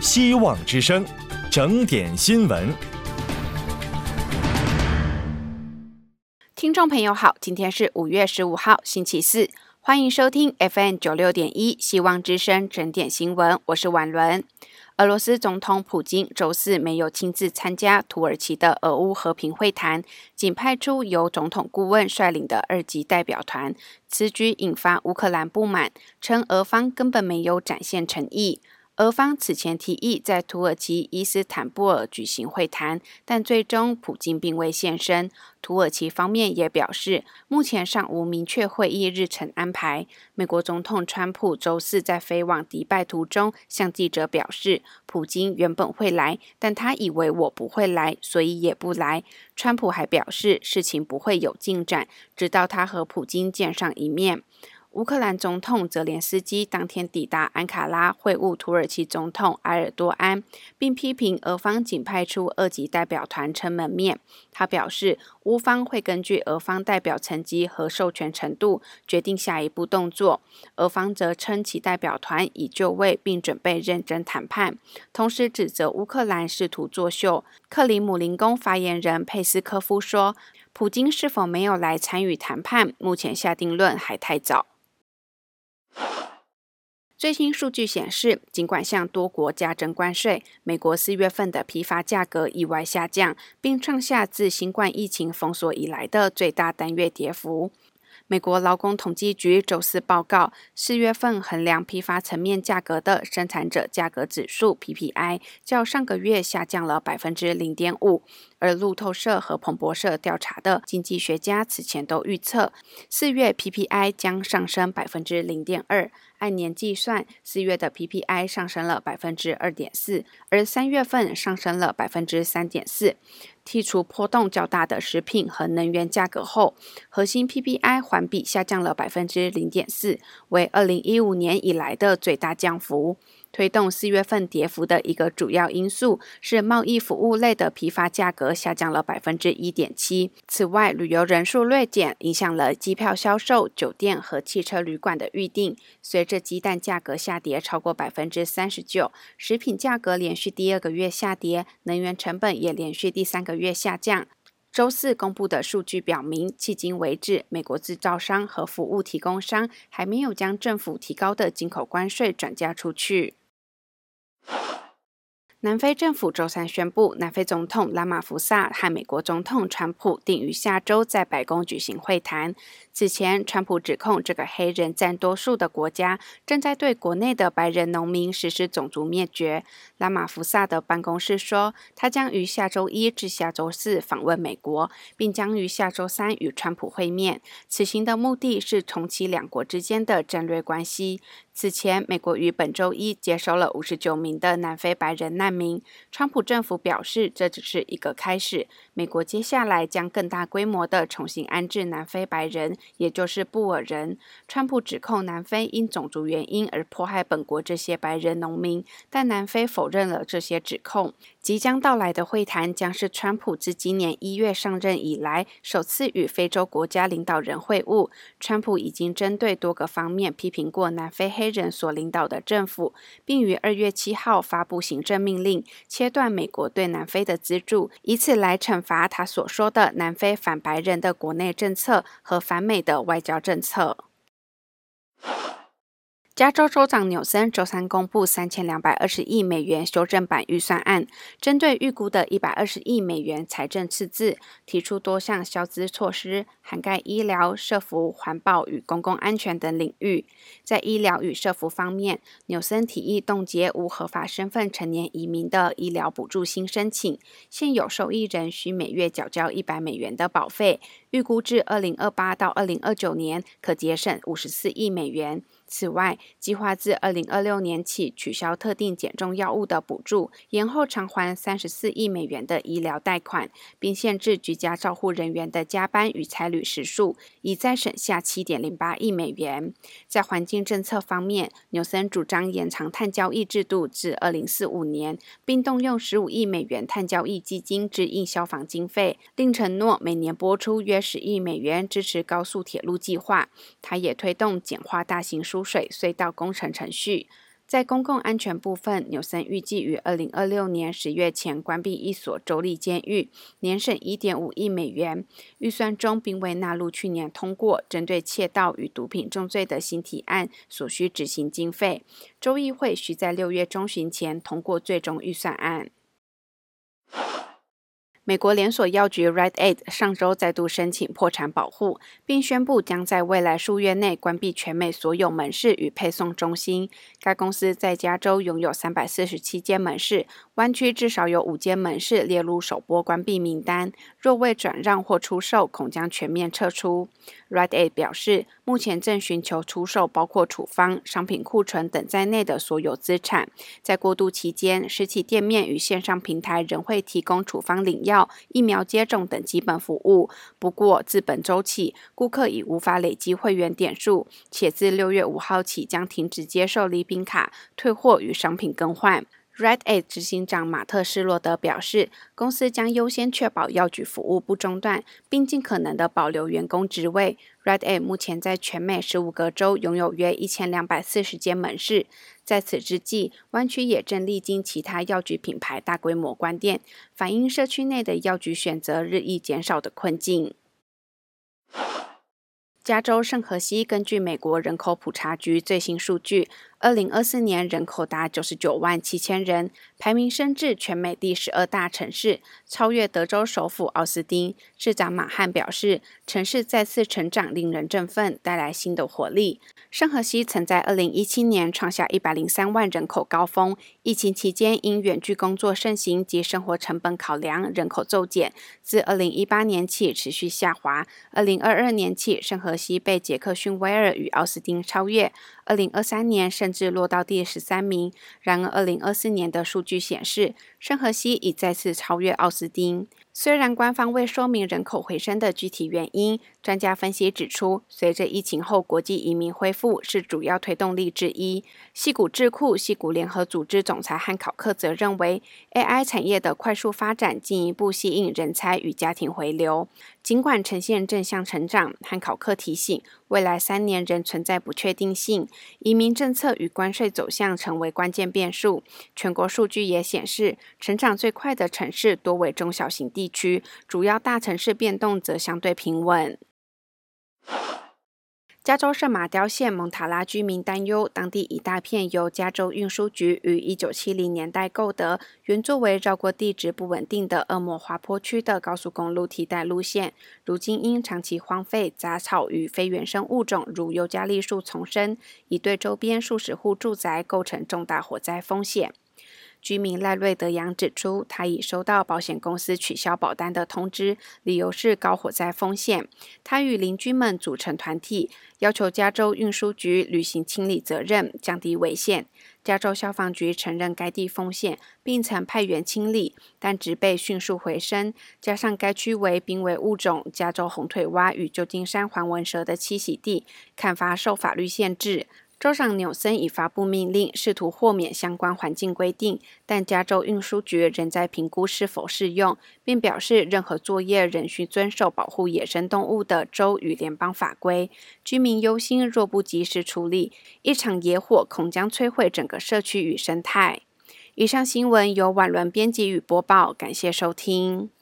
希望之声，整点新闻。 听众朋友好，今天是5月15号，星期四，欢迎收听 FM96.1 希望之声整点新闻，我是婉伦。俄罗斯总统普京周四没有亲自参加土耳其的俄乌和平会谈，仅派出由总统顾问率领的2级代表团，此举引发乌克兰不满，称俄方根本没有展现诚意。俄方此前提议在土耳其伊斯坦布尔举行会谈，但最终普京并未现身。土耳其方面也表示，目前尚无明确会议日程安排。美国总统川普周四在飞往迪拜途中向记者表示，普京原本会来，但他以为我不会来，所以也不来。川普还表示，事情不会有进展，直到他和普京见上一面。乌克兰总统泽连斯基当天抵达安卡拉会晤土耳其总统埃尔多安，并批评俄方仅派出2级代表团撑门面。他表示，乌方会根据俄方代表层级和授权程度决定下一步动作。俄方则称其代表团已就位并准备认真谈判，同时指责乌克兰试图作秀。克里姆林宫发言人佩斯科夫说，普京是否没有来参与谈判，目前下定论还太早。最新数据显示，尽管向多国加征关税，美国4月份的批发价格意外下降，并创下自新冠疫情封锁以来的最大单月跌幅。美国劳工统计局周四报告，4月份衡量批发层面价格的生产者价格指数 PPI 较上个月下降了 0.5%， 而路透社和彭博社调查的经济学家此前都预测4月 PPI 将上升 0.2%， 按年计算，4月的 PPI 上升了 2.4%， 而3月份上升了 3.4%。剔除波动较大的食品和能源价格后，核心 PPI 环比下降了 0.4%， 为2015年以来的最大降幅。推动4月份跌幅的一个主要因素是贸易服务类的批发价格下降了 1.7%。此外，旅游人数锐减，影响了机票销售、酒店和汽车旅馆的预订。随着鸡蛋价格下跌超过 39%， 食品价格连续第2个月下跌，能源成本也连续第3个月下降。周四公布的数据表明，迄今为止，美国制造商和服务提供商还没有将政府提高的进口关税转嫁出去。南非政府周三宣布，南非总统拉马福萨和美国总统川普定于下周在白宫举行会谈。此前，川普指控这个黑人占多数的国家正在对国内的白人农民实施种族灭绝。拉马福萨的办公室说，他将于下周1至下周4访问美国，并将于下周3与川普会面。此行的目的是重启两国之间的战略关系。此前，美国于本周1接收了59名的南非白人难民。川普政府表示，这只是一个开始，美国接下来将更大规模地重新安置南非白人，也就是布尔人。川普指控南非因种族原因而迫害本国这些白人农民，但南非否认了这些指控。即将到来的会谈将是川普自今年1月上任以来首次与非洲国家领导人会晤。川普已经针对多个方面批评过南非黑人所领导的政府，并于2月7号发布行政命令，切断美国对南非的资助，以此来惩罚他所说的南非反白人的国内政策和反美的外交政策。加州州长纽森周三公布3220亿美元修正版预算案，针对预估的120亿美元财政赤字，提出多项消资措施，涵盖医疗、社福、环保与公共安全等领域。在医疗与社福方面，纽森提议冻结无合法身份成年移民的医疗补助新申请，现有受益人需每月缴交100美元的保费，预估至2028到2029年可节省54亿美元。此外，计划自2026年起取消特定减重药物的补助，延后偿还34亿美元的医疗贷款，并限制居家照护人员的加班与差旅时数，以再省下7.08亿美元。在环境政策方面，纽森主张延长碳交易制度至2045年，并动用15亿美元碳交易基金支应消防经费，另承诺每年拨出约10亿美元支持高速铁路计划。他也推动简化大型输水隧道工程程序。 在公共安全部分，纽森预计于2026年10月前关闭一所州立监狱，年省1.5亿美元。预算中并未纳入去年通过针对窃盗与毒品重罪的新提案所需执行经费。州议会需在6月中旬前通过最终预算案。美国连锁药局 Rite Aid 上周再度申请破产保护，并宣布将在未来数月内关闭全美所有门市与配送中心。该公司在加州拥有347间门市，湾区至少有5间门市列入首波关闭名单，若未转让或出售，恐将全面撤出。Rite Aid 表示，目前正寻求出售包括处方、商品库存等在内的所有资产。在过渡期间，实体店面与线上平台仍会提供处方领药、疫苗接种等基本服务。不过，自本周起，顾客已无法累积会员点数，且自6月5号起将停止接受礼品卡、退货与商品更换。Rite Aid 执行长马特·施罗德表示，公司将优先确保药局服务不中断，并尽可能的保留员工职位。Rite Aid 目前在全美15个州拥有约1240间门市。在此之际，湾区也正历经其他药局品牌大规模关店，反映社区内的药局选择日益减少的困境。加州圣荷西根据美国人口普查局最新数据，2024年人口达99万7000人，排名升至全美第12大城市，超越德州首府奥斯汀。市长马汉表示，城市再次成长令人振奋，带来新的活力。圣荷西曾在2017年创下103万人口高峰，疫情期间因远距工作盛行及生活成本考量，人口骤减，自2018年起持续下滑。2022年起，圣荷西被杰克逊威尔与奥斯汀超越，2023年甚至落到第13名。然而2024年的数据显示，圣荷西已再次超越奥斯汀。虽然官方未说明人口回升的具体原因，专家分析指出，随着疫情后国际移民恢复是主要推动力之一。矽谷智库矽谷联合组织总裁汉考克则认为 ，AI 产业的快速发展进一步吸引人才与家庭回流。尽管呈现正向成长，汉考克提醒，未来3年仍存在不确定性，移民政策与关税走向成为关键变数。全国数据也显示，成长最快的城市多为中小型地区，主要大城市变动则相对平稳。加州圣马刁县蒙塔拉居民担忧，当地一大片由加州运输局于1970年代购得，原作为绕过地质不稳定的恶魔滑坡区的高速公路替代路线，如今因长期荒废、杂草与非原生物种如尤加利树丛生，已对周边数十户住宅构成重大火灾风险。居民赖瑞德扬指出，他已收到保险公司取消保单的通知，理由是高火灾风险。他与邻居们组成团体，要求加州运输局履行清理责任，降低危险。加州消防局承认该地风险，并曾派员清理，但植被迅速回升，加上该区为濒危物种加州红腿蛙与旧金山环纹蛇的栖息地，砍伐受法律限制。州长纽森已发布命令，试图豁免相关环境规定，但加州运输局仍在评估是否适用，并表示任何作业仍需遵守保护野生动物的州与联邦法规。居民忧心，若不及时处理，一场野火恐将摧毁整个社区与生态。以上新闻由婉伦编辑与播报，感谢收听。